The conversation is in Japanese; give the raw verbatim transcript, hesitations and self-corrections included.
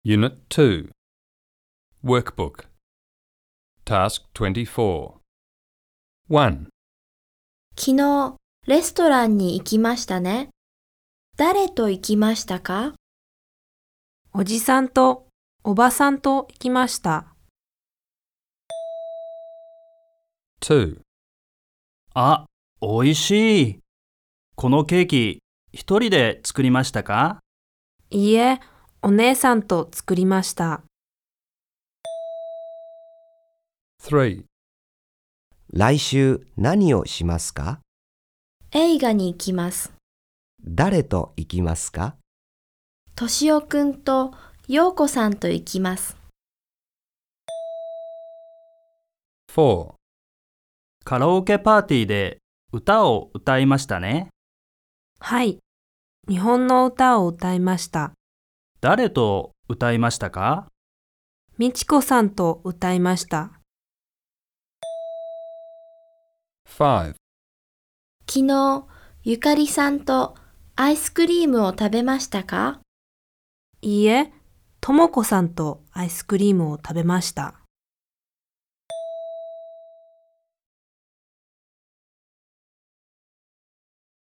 Unit two Workbook Task twenty-four one. 昨日、レストランに行きましたね。誰と行きましたか？ おじさんとおばさんと行きました。 two. あ、おいしい。このケーキ、一人で作りましたか？ いいえ、お姉さんと作りました。 three. 来週何をしますか？ 映画に行きます。 誰と行きますか？ としおくんとようこさんと行きます。 four. カラオケパーティーで歌を歌いましたね。 はい、日本の歌を歌いました。 誰と歌いましたか？ みちこさんと歌いました。 five. 昨日、ゆかりさんとアイスクリームを食べましたか？ いいえ、ともこさんとアイスクリームを食べました。